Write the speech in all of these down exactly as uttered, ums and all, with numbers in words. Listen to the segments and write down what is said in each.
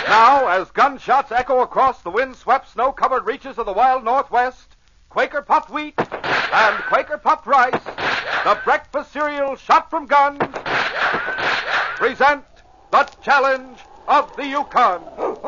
Now, as gunshots echo across the wind-swept, snow-covered reaches of the wild Northwest, Quaker puffed wheat and Quaker puffed rice, the breakfast cereal shot from guns, present the challenge of the Yukon.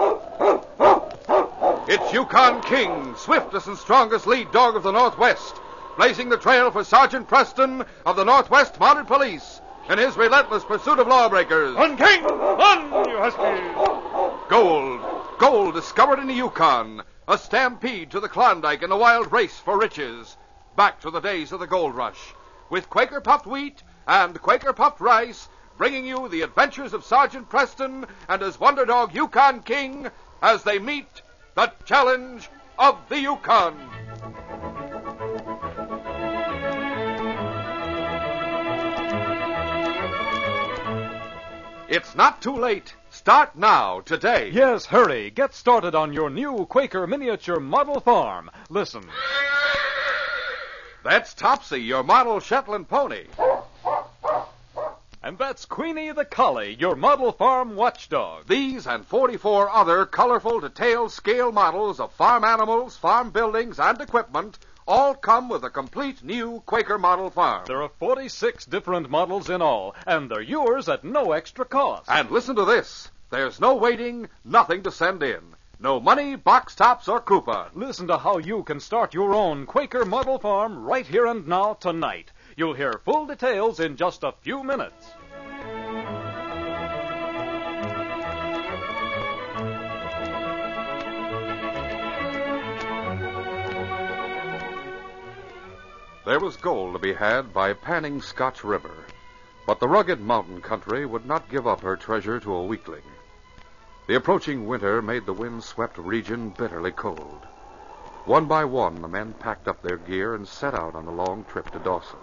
It's Yukon King, swiftest and strongest lead dog of the Northwest, blazing the trail for Sergeant Preston of the Northwest Mounted Police in his relentless pursuit of lawbreakers. On, King! On, you huskies! Gold. Gold discovered in the Yukon. A stampede to the Klondike in a wild race for riches. Back to the days of the gold rush. With Quaker puffed wheat and Quaker puffed rice, bringing you the adventures of Sergeant Preston and his wonder dog Yukon King as they meet the challenge of the Yukon. It's not too late. Start now, today. Yes, hurry. Get started on your new Quaker miniature model farm. Listen. That's Topsy, your model Shetland pony. And that's Queenie the collie, your model farm watchdog. These and forty-four other colorful detailed scale models of farm animals, farm buildings, and equipment all come with a complete new Quaker model farm. There are forty-six different models in all, and they're yours at no extra cost. And listen to this. There's no waiting, nothing to send in. No money, box tops, or Krupa. Listen to how you can start your own Quaker model farm right here and now tonight. You'll hear full details in just a few minutes. There was gold to be had by panning Scotch River, but the rugged mountain country would not give up her treasure to a weakling. The approaching winter made the wind-swept region bitterly cold. One by one, the men packed up their gear and set out on the long trip to Dawson.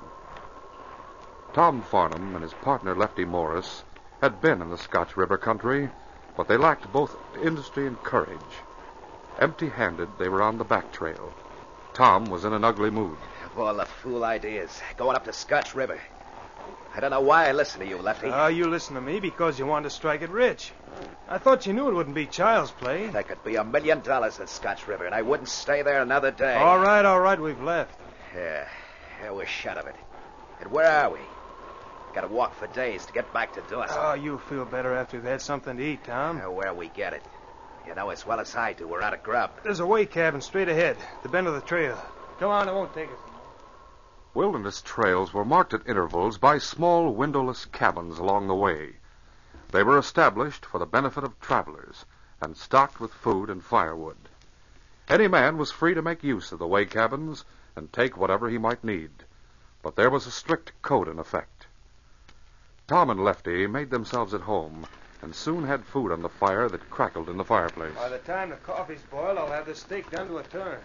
Tom Farnham and his partner Lefty Morris had been in the Scotch River country, but they lacked both industry and courage. Empty-handed, they were on the back trail. Tom was in an ugly mood. Of all the fool ideas, going up to Scotch River. I don't know why I listened to you, Lefty. Oh, uh, you listen to me because you wanted to strike it rich. I thought you knew it wouldn't be child's play. There could be a million dollars at Scotch River, and I wouldn't stay there another day. All right, all right, we've left. Yeah, yeah, we're shut of it. And where are we? Got to walk for days to get back to Dawson. Oh, you'll feel better after you've had something to eat, Tom. Uh, where we get it. You know as well as I do, we're out of grub. There's a way cabin straight ahead, the bend of the trail. Come on, it won't take us. Wilderness trails were marked at intervals by small windowless cabins along the way. They were established for the benefit of travelers and stocked with food and firewood. Any man was free to make use of the way cabins and take whatever he might need, but there was a strict code in effect. Tom and Lefty made themselves at home and soon had food on the fire that crackled in the fireplace. By the time the coffee's boiled, I'll have the steak done to a turn.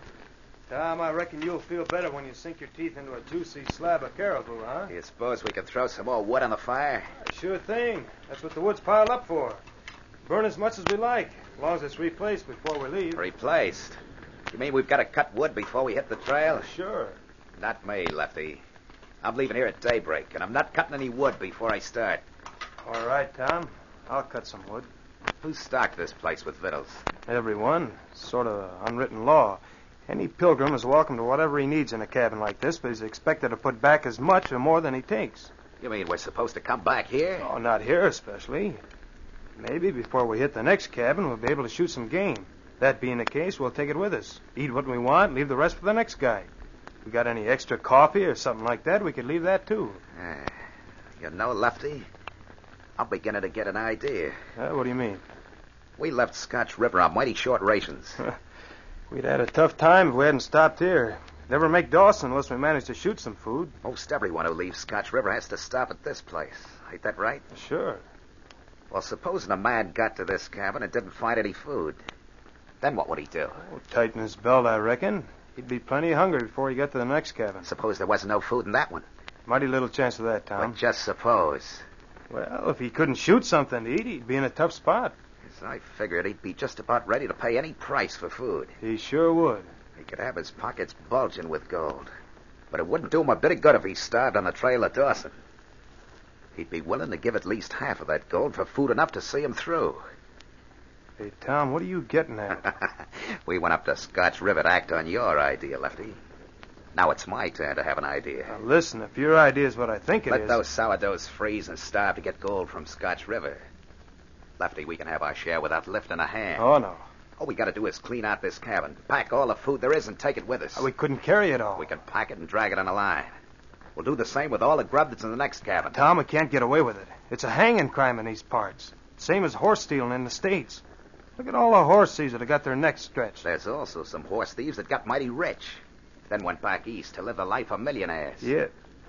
Tom, I reckon you'll feel better when you sink your teeth into a juicy slab of caribou, huh? Do you suppose we could throw some more wood on the fire? Sure thing. That's what the wood's piled up for. Burn as much as we like, as long as it's replaced before we leave. Replaced? You mean we've got to cut wood before we hit the trail? Sure. Not me, Lefty. I'm leaving here at daybreak, and I'm not cutting any wood before I start. All right, Tom. I'll cut some wood. Who stocked this place with victuals? Everyone. Sort of unwritten law. Any pilgrim is welcome to whatever he needs in a cabin like this, but he's expected to put back as much or more than he takes. You mean we're supposed to come back here? Oh, not here especially. Maybe before we hit the next cabin, we'll be able to shoot some game. That being the case, we'll take it with us. Eat what we want, leave the rest for the next guy. If we got any extra coffee or something like that, we could leave that too. Uh, you know, Lefty, I'm beginning to get an idea. Uh, what do you mean? We left Scotch River on mighty short rations. We'd had a tough time if we hadn't stopped here. Never make Dawson unless we manage to shoot some food. Most everyone who leaves Scotch River has to stop at this place. Ain't that right? Sure. Well, supposing a man got to this cabin and didn't find any food, then what would he do? Oh, tighten his belt, I reckon. He'd be plenty hungry before he got to the next cabin. Suppose there wasn't no food in that one. Mighty little chance of that, Tom. But just suppose. Well, if he couldn't shoot something to eat, he'd be in a tough spot. Yes, I figured he'd be just about ready to pay any price for food. He sure would. He could have his pockets bulging with gold. But it wouldn't do him a bit of good if he starved on the trail of Dawson. He'd be willing to give at least half of that gold for food enough to see him through. Hey, Tom, what are you getting at? We went up to Scotch River to act on your idea, Lefty. Now it's my turn to have an idea. Now, listen, if your idea is what I think it Let is... those sourdoughs freeze and starve to get gold from Scotch River. Lefty, we can have our share without lifting a hand. Oh, no. All we got to do is clean out this cabin, pack all the food there is, and take it with us. We couldn't carry it all. We can pack it and drag it on a line. We'll do the same with all the grub that's in the next cabin. Tom, we can't get away with it. It's a hanging crime in these parts. Same as horse stealing in the States. Look at all the horse thieves that have got their necks stretched. There's also some horse thieves that got mighty rich, then went back east to live the life of millionaires. Yeah.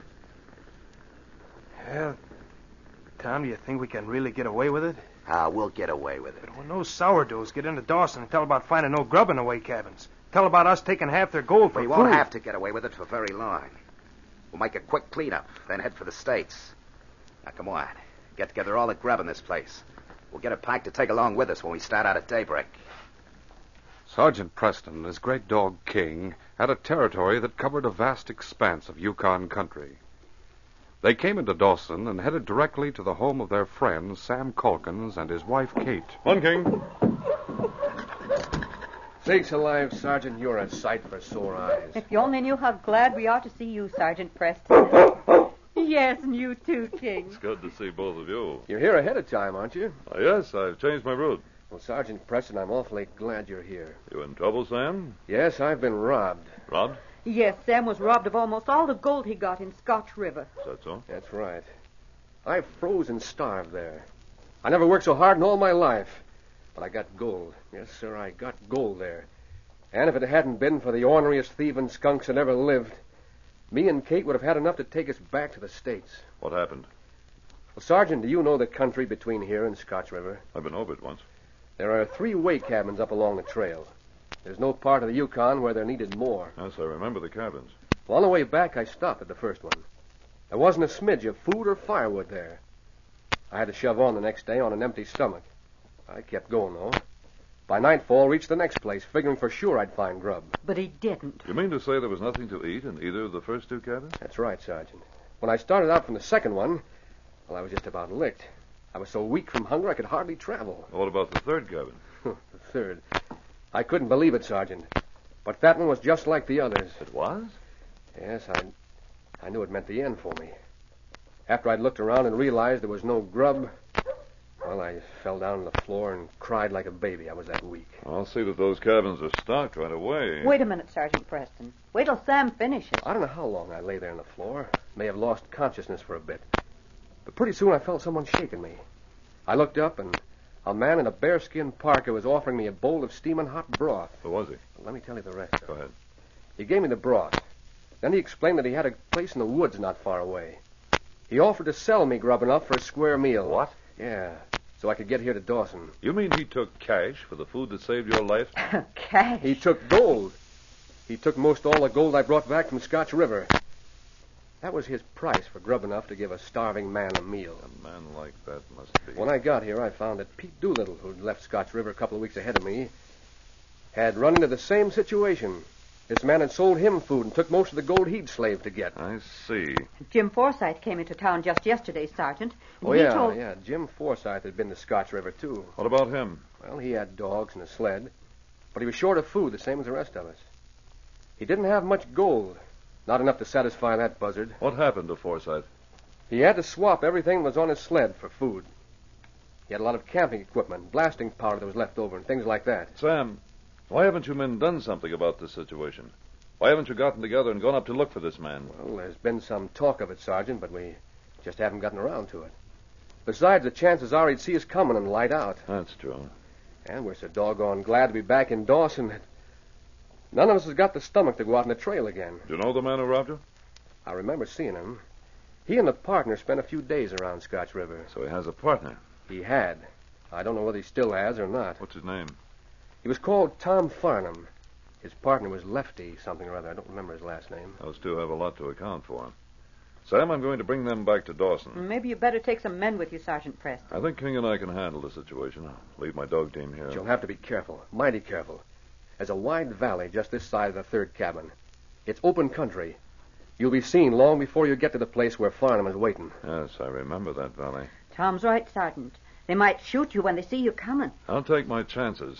Well, Tom, do you think we can really get away with it? Ah, we'll get away with it. But when those sourdoughs get into Dawson and tell about finding no grub in away cabins, tell about us taking half their gold for We food. won't have to get away with it for very long. We'll make a quick cleanup, then head for the States. Now, come on. Get together all the grub in this place. We'll get it packed to take along with us when we start out at daybreak. Sergeant Preston and his great dog King had a territory that covered a vast expanse of Yukon country. They came into Dawson and headed directly to the home of their friend Sam Calkins and his wife Kate. One, King. Sakes alive, Sergeant, you're a sight for sore eyes. If you only knew how glad we are to see you, Sergeant Preston. Yes, and you too, King. It's good to see both of you. You're here ahead of time, aren't you? Uh, yes, I've changed my route. Well, Sergeant Preston, I'm awfully glad you're here. You in trouble, Sam? Yes, I've been robbed. Robbed? Yes, Sam was robbed of almost all the gold he got in Scotch River. Is that so? That's right. I froze and starved there. I never worked so hard in all my life. But I got gold. Yes, sir, I got gold there. And if it hadn't been for the orneriest thieving skunks that ever lived, me and Kate would have had enough to take us back to the States. What happened? Well, Sergeant, do you know the country between here and Scotch River? I've been over it once. There are three way cabins up along the trail. There's no part of the Yukon where they're needed more. Yes, I remember the cabins. Well, on the way back, I stopped at the first one. There wasn't a smidge of food or firewood there. I had to shove on the next day on an empty stomach. I kept going, though. By nightfall, reached the next place, figuring for sure I'd find grub. But he didn't. You mean to say there was nothing to eat in either of the first two cabins? That's right, Sergeant. When I started out from the second one, well, I was just about licked. I was so weak from hunger I could hardly travel. What about the third cabin? the third. I couldn't believe it, Sergeant. But that one was just like the others. It was? Yes, I, I knew it meant the end for me. After I'd looked around and realized there was no grub, well, I fell down on the floor and cried like a baby. I was that weak. I'll see that those cabins are stocked right away. Wait a minute, Sergeant Preston. Wait till Sam finishes. I don't know how long I lay there on the floor. May have lost consciousness for a bit. But pretty soon I felt someone shaking me. I looked up, and a man in a bearskin parka was offering me a bowl of steaming hot broth. Who was he? Well, let me tell you the rest. Go ahead. He gave me the broth. Then he explained that he had a place in the woods not far away. He offered to sell me grub enough for a square meal. What? Yeah, so I could get here to Dawson. You mean he took cash for the food that saved your life? Cash. He took gold. He took most all the gold I brought back from Scotch River. That was his price for grub enough to give a starving man a meal. A man like that must be... When I got here, I found that Pete Doolittle, who'd left Scotch River a couple of weeks ahead of me, had run into the same situation. This man had sold him food and took most of the gold he'd slaved to get. I see. Jim Forsythe came into town just yesterday, Sergeant. And Oh, he yeah, told... yeah. Jim Forsythe had been to Scotch River, too. What about him? Well, he had dogs and a sled, but he was short of food, the same as the rest of us. He didn't have much gold, not enough to satisfy that buzzard. What happened to Forsythe? He had to swap everything that was on his sled for food. He had a lot of camping equipment, blasting powder that was left over, and things like that. Sam, why haven't you men done something about this situation? Why haven't you gotten together and gone up to look for this man? Well, there's been some talk of it, Sergeant, but we just haven't gotten around to it. Besides, the chances are he'd see us coming and light out. That's true. And we're so doggone glad to be back in Dawson that none of us has got the stomach to go out on the trail again. Do you know the man who robbed you? I remember seeing him. He and the partner spent a few days around Scotch River. So he has a partner. He had. I don't know whether he still has or not. What's his name? He was called Tom Farnham. His partner was Lefty something or other. I don't remember his last name. Those two have a lot to account for. Sam, I'm going to bring them back to Dawson. Maybe you better take some men with you, Sergeant Preston. I think King and I can handle the situation. I'll leave my dog team here. But you'll have to be careful, mighty careful. There's a wide valley just this side of the third cabin. It's open country. You'll be seen long before you get to the place where Farnham is waiting. Yes, I remember that valley. Tom's right, Sergeant. They might shoot you when they see you coming. I'll take my chances.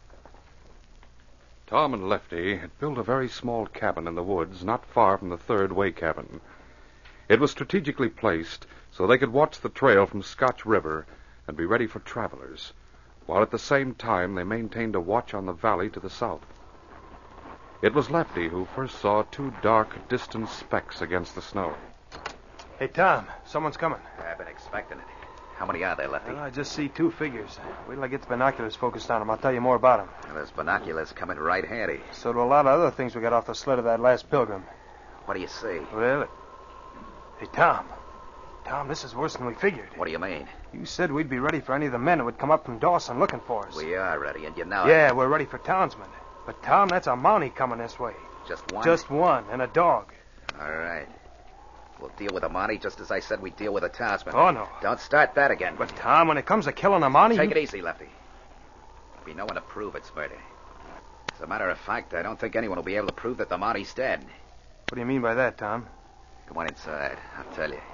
Tom and Lefty had built a very small cabin in the woods not far from the third way cabin. It was strategically placed so they could watch the trail from Scotch River and be ready for travelers, while at the same time they maintained a watch on the valley to the south. It was Lefty who first saw two dark, distant specks against the snow. Hey, Tom, someone's coming. I've been expecting it. How many are there, Lefty? Well, I just see two figures. Wait till I get the binoculars focused on them. I'll tell you more about them. Well, those binoculars come in right handy. So do a lot of other things we got off the sled of that last pilgrim. What do you see? Well, it... Hey, Tom. Tom, this is worse than we figured. What do you mean? You said we'd be ready for any of the men that would come up from Dawson looking for us. We are ready, and you know Yeah, it. we're ready for townsmen. But, Tom, that's a Mountie coming this way. Just one? Just one, and a dog. All right. We'll deal with a Mountie just as I said we'd deal with a townsman. Oh, no. Don't start that again. But, Tom, when it comes to killing a Mountie... Take you... it easy, Lefty. There'll be no one to prove it's murder. As a matter of fact, I don't think anyone will be able to prove that the Mountie's dead. What do you mean by that, Tom? Come on inside. I'll tell you.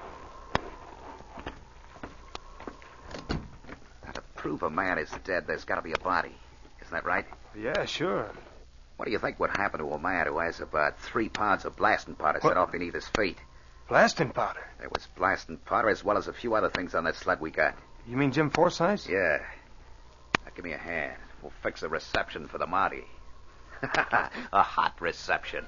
Now, to prove a man is dead, there's got to be a body. Isn't that right? Yeah, sure. What do you think would happen to a man who has about three pounds of blasting powder What? set off beneath his feet? Blasting powder. There was blasting powder as well as a few other things on that sled we got. You mean Jim Forsythe's? Yeah. Now, give me a hand. We'll fix a reception for the Mountie. A hot reception.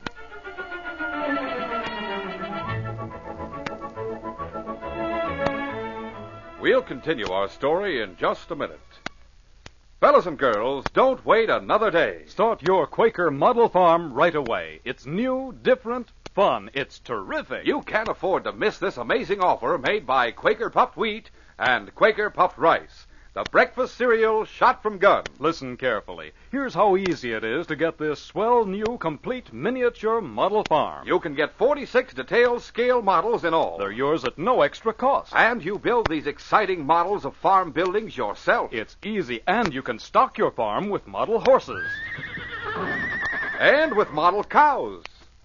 We'll continue our story in just a minute. Fellas and girls, don't wait another day. Start your Quaker Model Farm right away. It's new, different, fun. It's terrific. You can't afford to miss this amazing offer made by Quaker Puffed Wheat and Quaker Puffed Rice, the breakfast cereal shot from guns. Listen carefully. Here's how easy it is to get this swell new complete miniature model farm. You can get forty-six detailed scale models in all. They're yours at no extra cost. And you build these exciting models of farm buildings yourself. It's easy, and you can stock your farm with model horses. And with model cows.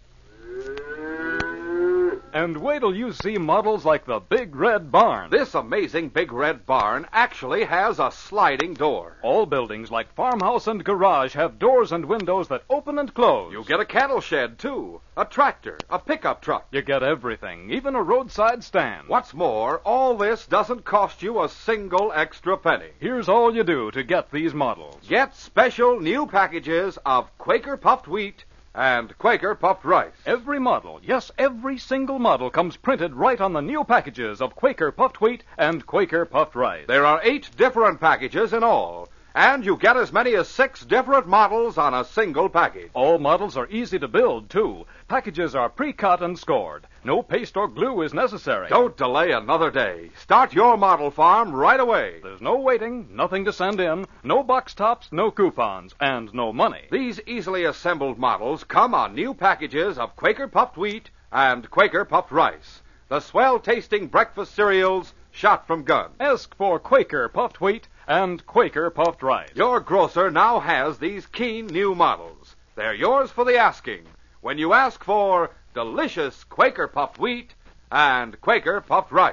And wait till you see models like the Big Red Barn. This amazing Big Red Barn actually has a sliding door. All buildings like farmhouse and garage have doors and windows that open and close. You get a cattle shed, too, a tractor, a pickup truck. You get everything, even a roadside stand. What's more, all this doesn't cost you a single extra penny. Here's all you do to get these models. Get special new packages of Quaker Puffed Wheat and Quaker Puffed Rice. Every model, yes, every single model comes printed right on the new packages of Quaker Puffed Wheat and Quaker Puffed Rice. There are eight different packages in all, and you get as many as six different models on a single package. All models are easy to build, too. Packages are pre-cut and scored. No paste or glue is necessary. Don't delay another day. Start your model farm right away. There's no waiting, nothing to send in, no box tops, no coupons, and no money. These easily assembled models come on new packages of Quaker Puffed Wheat and Quaker Puffed Rice, the swell-tasting breakfast cereals shot from guns. Ask for Quaker Puffed Wheat and Quaker Puffed Rice. Your grocer now has these keen new models. They're yours for the asking when you ask for delicious Quaker Puffed Wheat and Quaker Puffed Rice.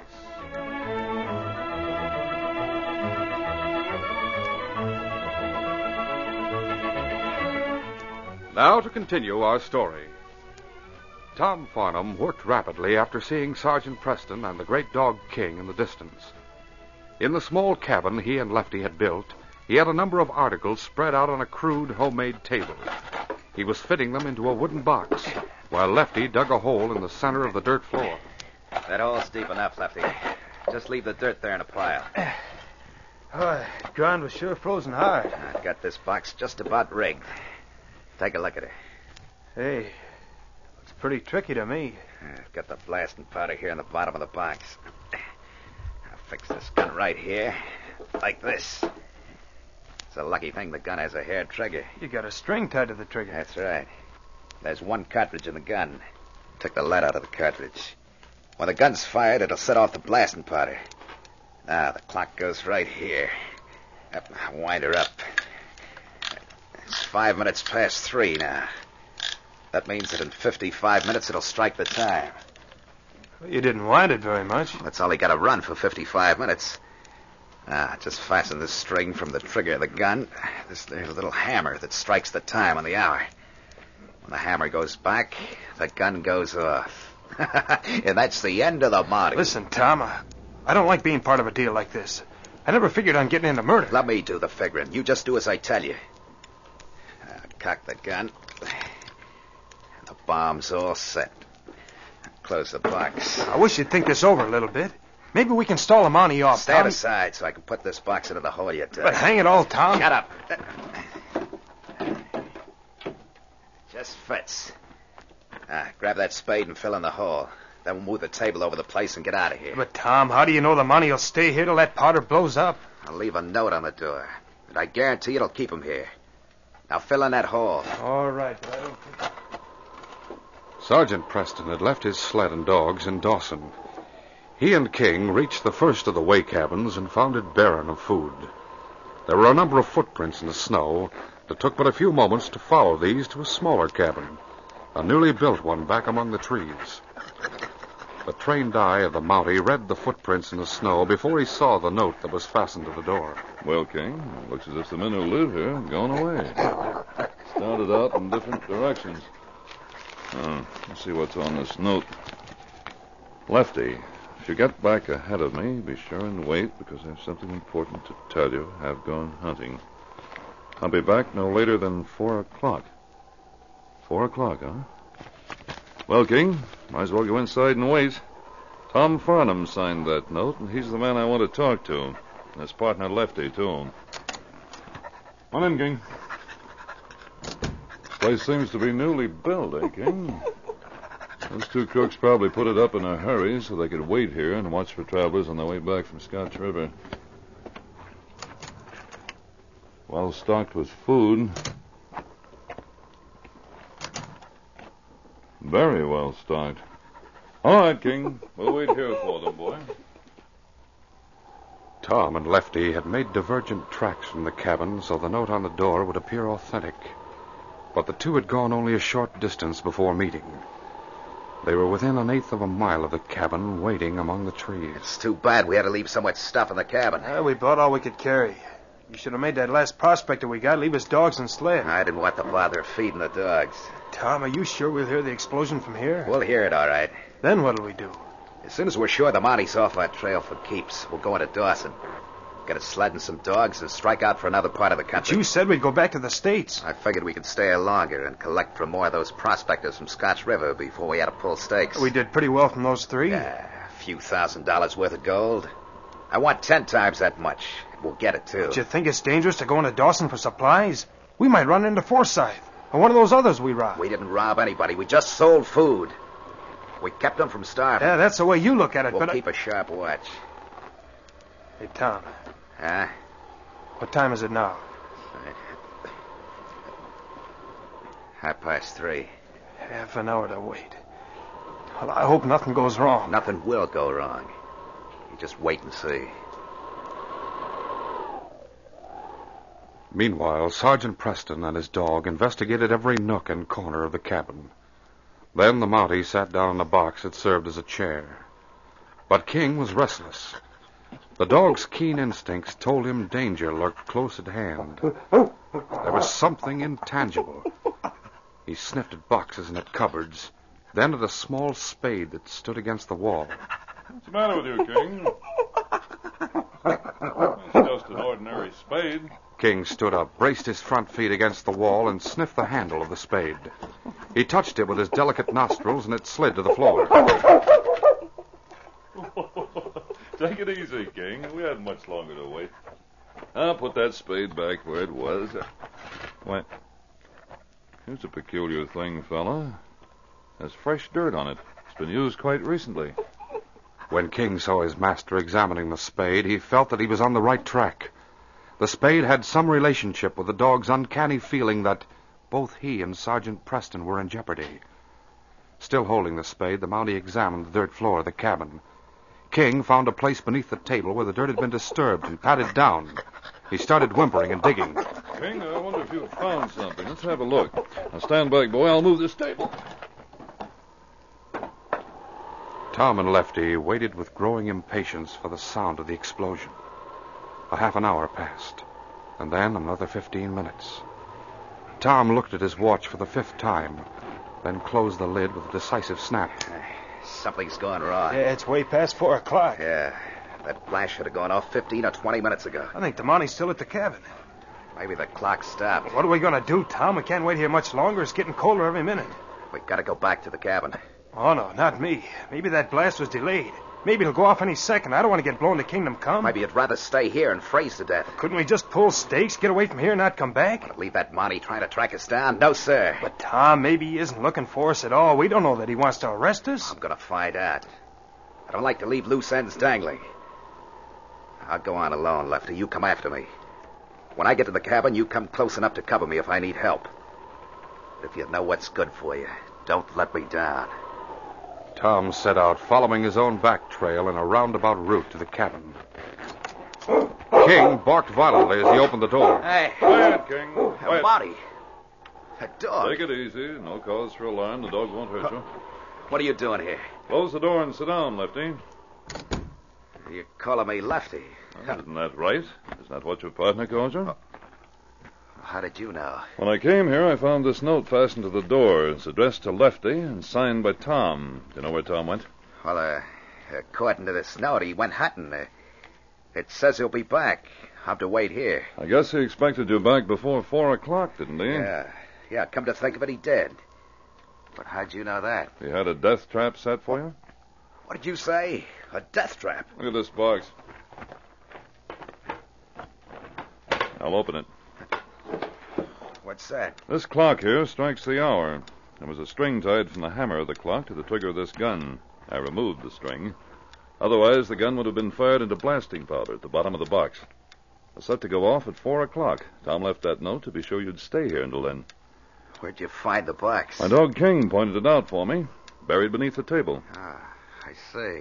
Now to continue our story. Tom Farnham worked rapidly after seeing Sergeant Preston and the great dog King in the distance. In the small cabin he and Lefty had built, he had a number of articles spread out on a crude homemade table. He was fitting them into a wooden box, while Lefty dug a hole in the center of the dirt floor. That hole's deep enough, Lefty. Just leave the dirt there in a pile. Oh, the ground was sure frozen hard. I've got this box just about rigged. Take a look at it. Hey, looks pretty tricky to me. I've got the blasting powder here in the bottom of the box. I'll fix this gun right here, like this. It's a lucky thing the gun has a hair trigger. You got a string tied to the trigger. That's right. There's one cartridge in the gun. Took the lead out of the cartridge. When the gun's fired, it'll set off the blasting powder. Now, the clock goes right here. Up, wind her up. It's five minutes past three now. That means that in fifty-five minutes it'll strike the time. Well, you didn't wind it very much. That's all he got to run for fifty-five minutes. Ah, just fasten this string from the trigger of the gun. This there's a little hammer that strikes the time on the hour. When the hammer goes back, the gun goes off. And that's the end of the Mountie. Listen, Tom, I, I don't like being part of a deal like this. I never figured on getting into murder. Let me do the figuring. You just do as I tell you. Uh, cock the gun. The bomb's all set. Close the box. I wish you'd think this over a little bit. Maybe we can stall a Mountie off, Stand Tom. aside so I can put this box into the hole you dug. But hang it all, Tom. Shut up. Just fits. Ah, grab that spade and fill in the hole. Then we'll move the table over the place and get out of here. But, Tom, how do you know the Mountie will stay here till that powder blows up? I'll leave a note on the door. And I guarantee it'll keep him here. Now fill in that hole. All right, but I don't think... Sergeant Preston had left his sled and dogs in Dawson. He and King reached the first of the way cabins and found it barren of food. There were a number of footprints in the snow. It took but a few moments to follow these to a smaller cabin, a newly built one back among the trees. The trained eye of the Mountie read the footprints in the snow before he saw the note that was fastened to the door. Well, King, it looks as if the men who live here have gone away. Started out in different directions. Uh, let's see what's on this note. Lefty, if you get back ahead of me, be sure and wait, because I have something important to tell you. I've gone hunting. I'll be back no later than four o'clock. Four o'clock, huh? Well, King, might as well go inside and wait. Tom Farnham signed that note, and he's the man I want to talk to. And his partner, Lefty, too. Come in, King. Place seems to be newly built, eh, King? Those two crooks probably put it up in a hurry so they could wait here and watch for travelers on their way back from Scotch River. Well stocked with food. Very well stocked. All right, King. We'll wait here for them, boy. Tom and Lefty had made divergent tracks from the cabin so the note on the door would appear authentic. But the two had gone only a short distance before meeting. They were within an eighth of a mile of the cabin, waiting among the trees. It's too bad we had to leave so much stuff in the cabin. Uh, we brought all we could carry. You should have made that last prospector we got leave his dogs and sled. I didn't want the bother of feeding the dogs. Tom, are you sure we'll hear the explosion from here? We'll hear it, all right. Then what'll we do? As soon as we're sure the Mountie's off our trail for keeps, we'll go into Dawson. Get a sled and some dogs and strike out for another part of the country. But you said we'd go back to the States. I figured we could stay here longer and collect from more of those prospectors from Scotch River before we had to pull stakes. We did pretty well from those three. Yeah, a few thousand dollars worth of gold. I want ten times that much. We'll get it, too. But you think it's dangerous to go into Dawson for supplies? We might run into Forsyth, or one of those others we robbed. We didn't rob anybody. We just sold food. We kept them from starving. Yeah, that's the way you look at it, We'll but... keep I... a sharp watch. Hey, Tom. Huh? What time is it now? Half past three. Half an hour to wait. Well, I hope nothing goes wrong. Nothing will go wrong. You just wait and see. Meanwhile, Sergeant Preston and his dog investigated every nook and corner of the cabin. Then the Mountie sat down in a box that served as a chair. But King was restless. The dog's keen instincts told him danger lurked close at hand. There was something intangible. He sniffed at boxes and at cupboards, then at a small spade that stood against the wall. What's the matter with you, King? It's just an ordinary spade. King stood up, braced his front feet against the wall, and sniffed the handle of the spade. He touched it with his delicate nostrils, and it slid to the floor. Take it easy, King. We haven't much longer to wait. I'll put that spade back where it was. Why, here's a peculiar thing, fella. There's fresh dirt on it. It's been used quite recently. When King saw his master examining the spade, he felt that he was on the right track. The spade had some relationship with the dog's uncanny feeling that both he and Sergeant Preston were in jeopardy. Still holding the spade, the Mountie examined the dirt floor of the cabin. King found a place beneath the table where the dirt had been disturbed and patted down. He started whimpering and digging. King, I wonder if you've found something. Let's have a look. Now stand back, boy. I'll move this table. Tom and Lefty waited with growing impatience for the sound of the explosion. A half an hour passed, and then another fifteen minutes. Tom looked at his watch for the fifth time, then closed the lid with a decisive snap. Something's gone wrong. Yeah, it's way past four o'clock. Yeah, that flash should have gone off fifteen or twenty minutes ago. I think the Monty's still at the cabin. Maybe the clock stopped. What are we going to do, Tom? We can't wait here much longer. It's getting colder every minute. We gotta go back to the cabin. Oh, no, not me. Maybe that blast was delayed. Maybe it'll go off any second. I don't want to get blown to Kingdom Come. Maybe you'd rather stay here and freeze to death. Couldn't we just pull stakes, get away from here, and not come back? Leave that Monty trying to track us down? No, sir. But, Tom, maybe he isn't looking for us at all. We don't know that he wants to arrest us. I'm gonna find out. I don't like to leave loose ends dangling. I'll go on alone, Lefty. You come after me. When I get to the cabin, you come close enough to cover me if I need help. If you know what's good for you, don't let me down. Tom set out, following his own back trail in a roundabout route to the cabin. King barked violently as he opened the door. Hey. Quiet, King. Quiet. Monty. That dog. Take it easy. No cause for alarm. The dog won't hurt you. What are you doing here? Close the door and sit down, Lefty. You're calling me Lefty. Well, isn't that right? Isn't that what your partner calls you? How did you know? When I came here, I found this note fastened to the door. It's addressed to Lefty and signed by Tom. Do you know where Tom went? Well, uh, according to this note, he went hunting. Uh, it says he'll be back. I'll have to wait here. I guess he expected you back before four o'clock, didn't he? Yeah. Yeah, come to think of it, he did. But how'd you know that? He had a death trap set for you? What did you say? A death trap? Look at this box. I'll open it. What's that? This clock here strikes the hour. There was a string tied from the hammer of the clock to the trigger of this gun. I removed the string. Otherwise, the gun would have been fired into blasting powder at the bottom of the box. It was set to go off at four o'clock. Tom left that note to be sure you'd stay here until then. Where'd you find the box? My dog King pointed it out for me. Buried beneath the table. Ah, I see.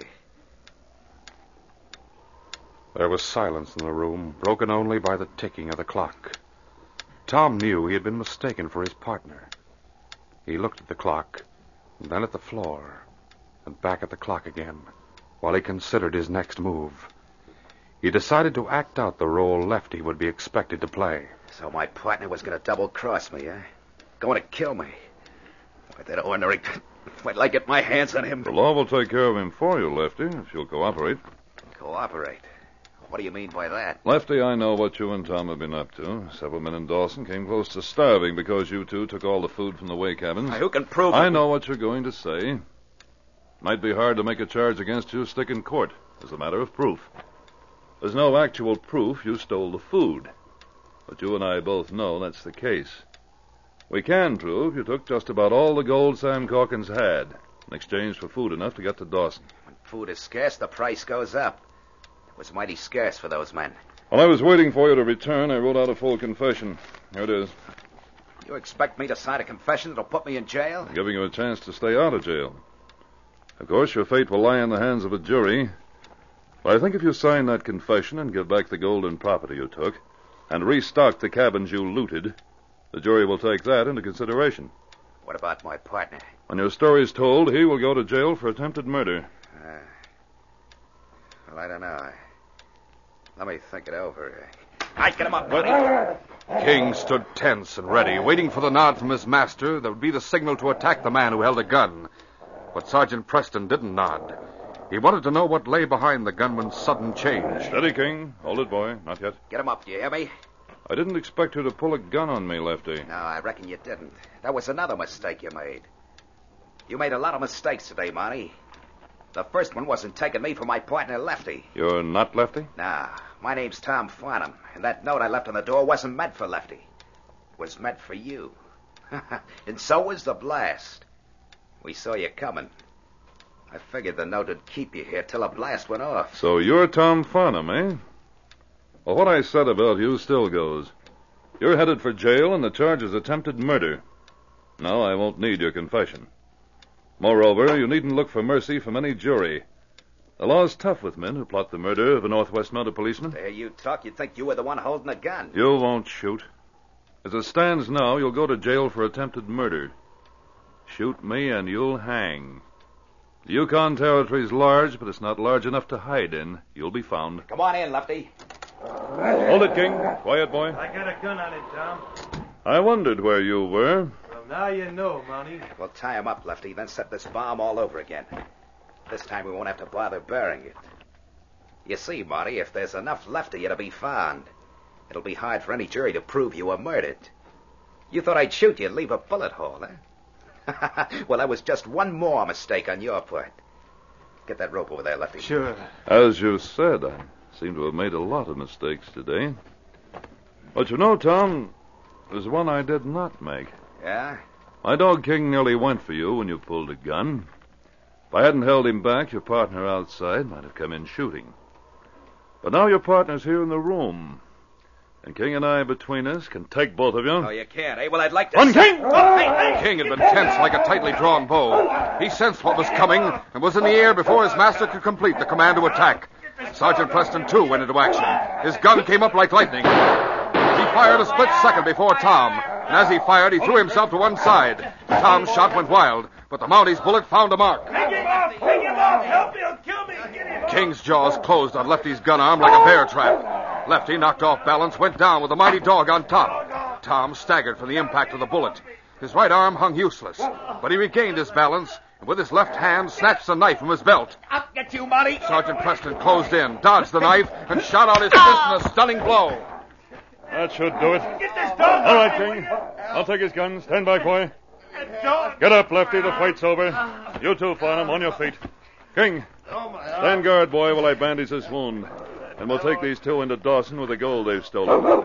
There was silence in the room, broken only by the ticking of the clock. Tom knew he had been mistaken for his partner. He looked at the clock, and then at the floor, and back at the clock again, while he considered his next move. He decided to act out the role Lefty would be expected to play. So my partner was going to double-cross me, eh? Going to kill me. Why, that ordinary... Wait till I get my hands on him. The law will take care of him for you, Lefty, if you'll cooperate. Cooperate? What do you mean by that? Lefty, I know what you and Tom have been up to. Several men in Dawson came close to starving because you two took all the food from the way cabins. Who can prove I it? know what you're going to say. Might be hard to make a charge against you stick in court as a matter of proof. There's no actual proof you stole the food. But you and I both know that's the case. We can prove you took just about all the gold Sam Calkins had in exchange for food enough to get to Dawson. When food is scarce, the price goes up. It was mighty scarce for those men. While I was waiting for you to return, I wrote out a full confession. Here it is. You expect me to sign a confession that'll put me in jail? I'm giving you a chance to stay out of jail. Of course, your fate will lie in the hands of a jury. But I think if you sign that confession and give back the gold and property you took, and restock the cabins you looted, the jury will take that into consideration. What about my partner? When your story's told, he will go to jail for attempted murder. Uh, well, I don't know. Let me think it over. All right, get him up, buddy. King stood tense and ready, waiting for the nod from his master that would be the signal to attack the man who held a gun. But Sergeant Preston didn't nod. He wanted to know what lay behind the gunman's sudden change. Steady, King. Hold it, boy. Not yet. Get him up, do you hear me? I didn't expect you to pull a gun on me, Lefty. No, I reckon you didn't. That was another mistake you made. You made a lot of mistakes today, Monty. The first one wasn't taking me for my partner, Lefty. You're not Lefty? Nah, my name's Tom Farnham, and that note I left on the door wasn't meant for Lefty. It was meant for you. And so was the blast. We saw you coming. I figured the note would keep you here till the blast went off. So you're Tom Farnham, eh? Well, what I said about you still goes. You're headed for jail, and the charge is attempted murder. No, I won't need your confession. Moreover, you needn't look for mercy from any jury. The law's tough with men who plot the murder of a Northwest Mounted policeman. To hear you talk, you'd think you were the one holding the gun. You won't shoot. As it stands now, you'll go to jail for attempted murder. Shoot me and you'll hang. The Yukon Territory's large, but it's not large enough to hide in. You'll be found. Come on in, Lefty. Hold it, King. Quiet, boy. I got a gun on it, Tom. I wondered where you were. Well, now you know, Mountie. We'll tie him up, Lefty, then set this bomb all over again. This time we won't have to bother burying it. You see, Marty, if there's enough left of you to be found, it'll be hard for any jury to prove you were murdered. You thought I'd shoot you and leave a bullet hole, huh? Well, that was just one more mistake on your part. Get that rope over there, Lefty. Sure. As you said, I seem to have made a lot of mistakes today. But you know, Tom, there's one I did not make. Yeah? My dog King nearly went for you when you pulled a gun. If I hadn't held him back, your partner outside might have come in shooting. But now your partner's here in the room. And King and I, between us, can take both of you. Oh, you can't, eh? Well, I'd like to... Run, King! King had been tense like a tightly drawn bow. He sensed what was coming and was in the air before his master could complete the command to attack. Sergeant Preston, too, went into action. His gun came up like lightning. He fired a split second before Tom, and as he fired, he threw himself to one side. Tom's shot went wild, but the Mountie's bullet found a mark. Take him off! Take him off! Help me! He'll kill me! Get him! King's jaws closed on Lefty's gun arm like a bear trap. Lefty, knocked off balance, went down with the mighty dog on top. Tom staggered from the impact of the bullet. His right arm hung useless, but he regained his balance and with his left hand snatched the knife from his belt. I'll get you, Monty! Sergeant Preston closed in, dodged the knife, and shot out his fist in a stunning blow. That should do it. Get this dog! All right, King. I'll take his gun. Stand back, boy. Dog! Get up, Lefty. The fight's over. You too, Farnham, on your feet. King, stand guard, boy, while I bandage this wound. And we'll take these two into Dawson with the gold they've stolen.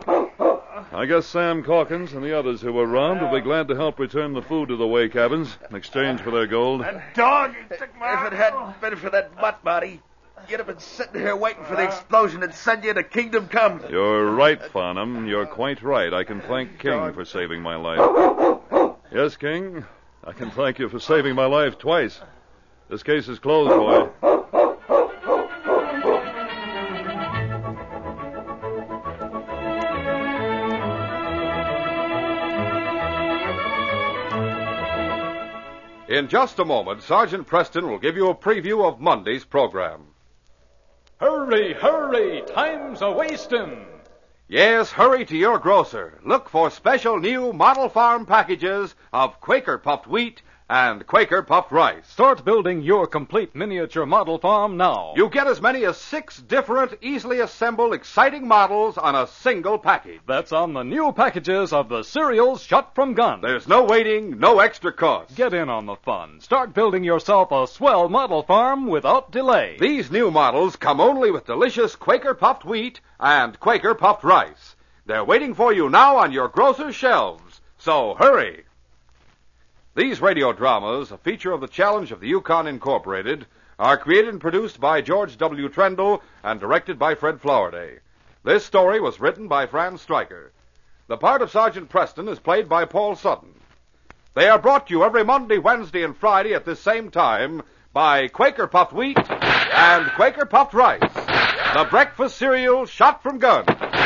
I guess Sam Calkins and the others who were robbed will be glad to help return the food to the way cabins in exchange for their gold. Dog! He took my... If it hadn't been for that butt, Marty, you'd have been sitting here waiting for the explosion and send you to Kingdom Come. You're right, Farnham. You're quite right. I can thank King for saving my life. Yes, King, I can thank you for saving my life twice. This case is closed, boy. In just a moment, Sergeant Preston will give you a preview of Monday's program. Hurry, hurry, time's a-wastin'. Yes, hurry to your grocer. Look for special new Model Farm packages of Quaker Puffed Wheat and Quaker Puffed Rice. Start building your complete miniature model farm now. You get as many as six different, easily assembled, exciting models on a single package. That's on the new packages of the cereals shot from guns. There's no waiting, no extra cost. Get in on the fun. Start building yourself a swell model farm without delay. These new models come only with delicious Quaker Puffed Wheat and Quaker Puffed Rice. They're waiting for you now on your grocer's shelves. So hurry. These radio dramas, a feature of the Challenge of the Yukon Incorporated, are created and produced by George W. Trendle and directed by Fred Flowerday. This story was written by Franz Stryker. The part of Sergeant Preston is played by Paul Sutton. They are brought to you every Monday, Wednesday, and Friday at this same time by Quaker Puffed Wheat and Quaker Puffed Rice, the breakfast cereal shot from guns.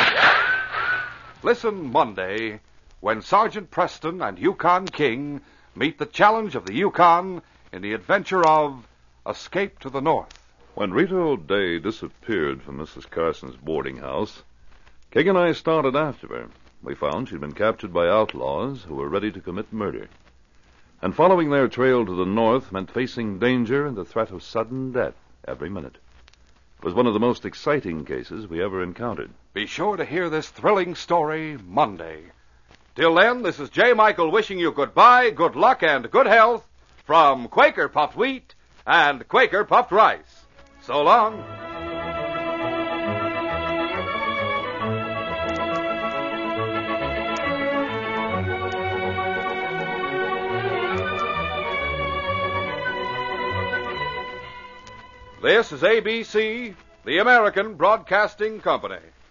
Listen Monday when Sergeant Preston and Yukon King meet the challenge of the Yukon in the adventure of Escape to the North. When Rita O'Day disappeared from Missus Carson's boarding house, King and I started after her. We found she'd been captured by outlaws who were ready to commit murder. And following their trail to the north meant facing danger and the threat of sudden death every minute. It was one of the most exciting cases we ever encountered. Be sure to hear this thrilling story Monday. Till then, this is J. Michael wishing you goodbye, good luck, and good health from Quaker Puffed Wheat and Quaker Puffed Rice. So long. This is A B C, the American Broadcasting Company.